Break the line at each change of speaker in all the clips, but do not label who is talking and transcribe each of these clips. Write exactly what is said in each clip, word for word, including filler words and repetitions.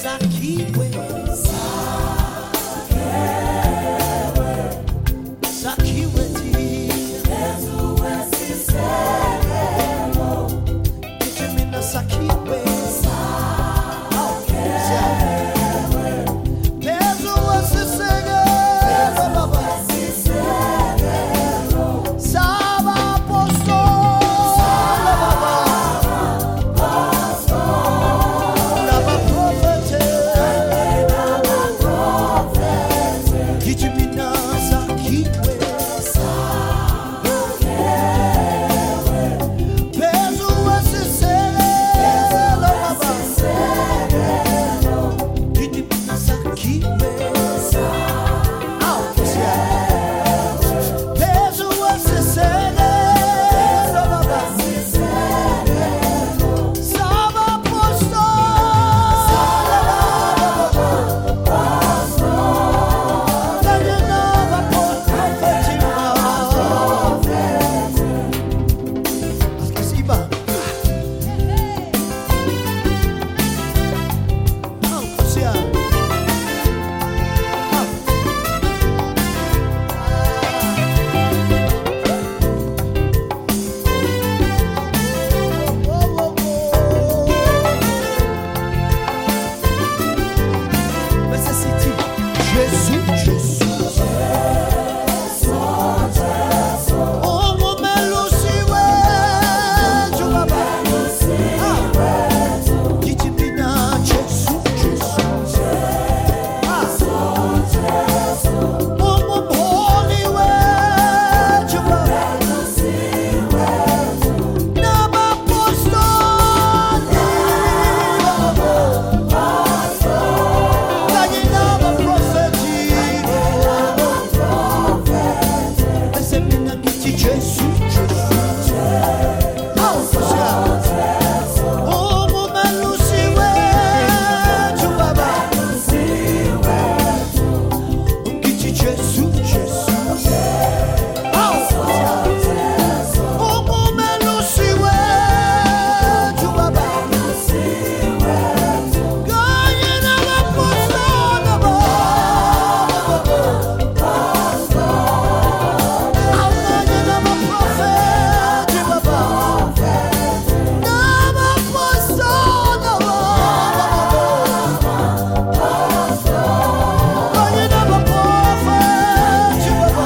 Sakiwe, Sakiwe ti, Ichimina Sakiwe, Pezu wasisege, Saba apostol, Naba prophet, Ichimina Sakiwe, Pezu wasisege, Ichimina Sakiwe, Pezu wasisege, Saba apostol, Naba prophet, Askisiba. Ah, Kosia. Ah. Oh, oh, oh. Mais c'est City. Jésus, Jésus. Oh, mon Melusiwe, Jubaba. Ah. Kitimina, Jésus, Jésus. Ah. Oh, mon Holiwe, Jubaba. Naba apostol, Kanye naba prophet, Ese mina kiti Jésus, Jésus. Ah, Kosia. Oh, mon Melusiwe, Jubaba. Kiti Jésus, Jésus. Ah, Kosia. Oh, mon Melusiwe, Jubaba. Kanye naba apostol, naba. Ah, Kanye naba prophet, Jubaba. Naba apostol, naba. Kanye naba prophet, Jubaba.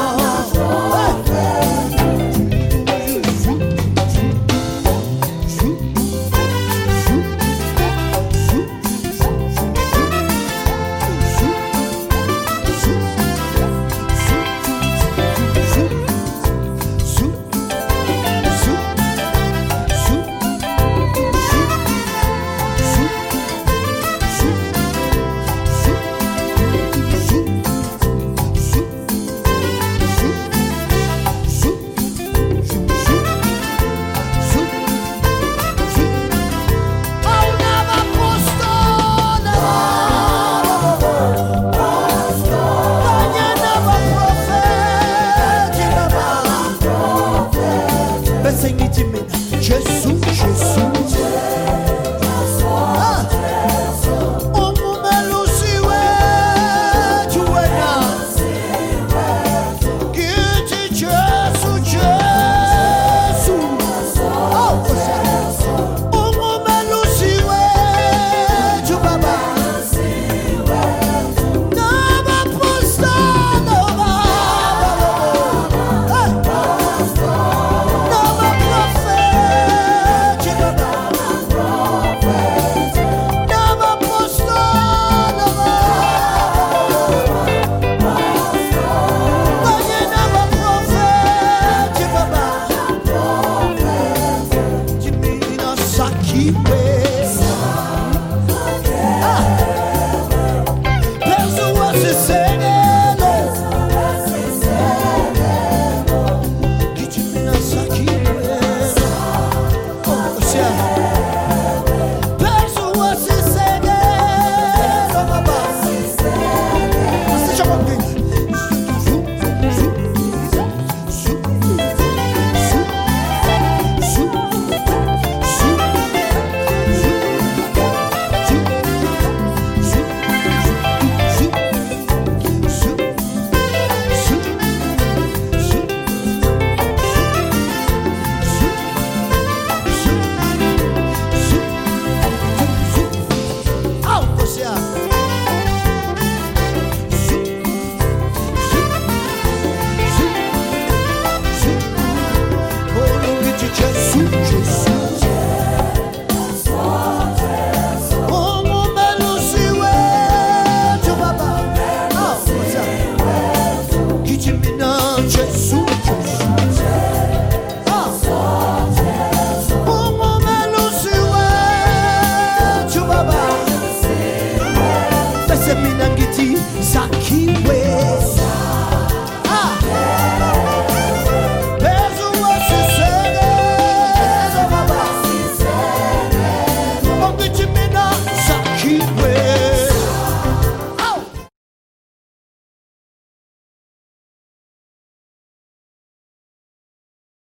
Jésus, Jésus. Ah. Oh, mon Melusiwe, Juwena. Kiti Jésus, Jésus. Oh, Kosia. Oh, mon Melusiwe, Jubaba. Naba apostol, naba. Eh. Naba prophet, Seminangiti Zakiwe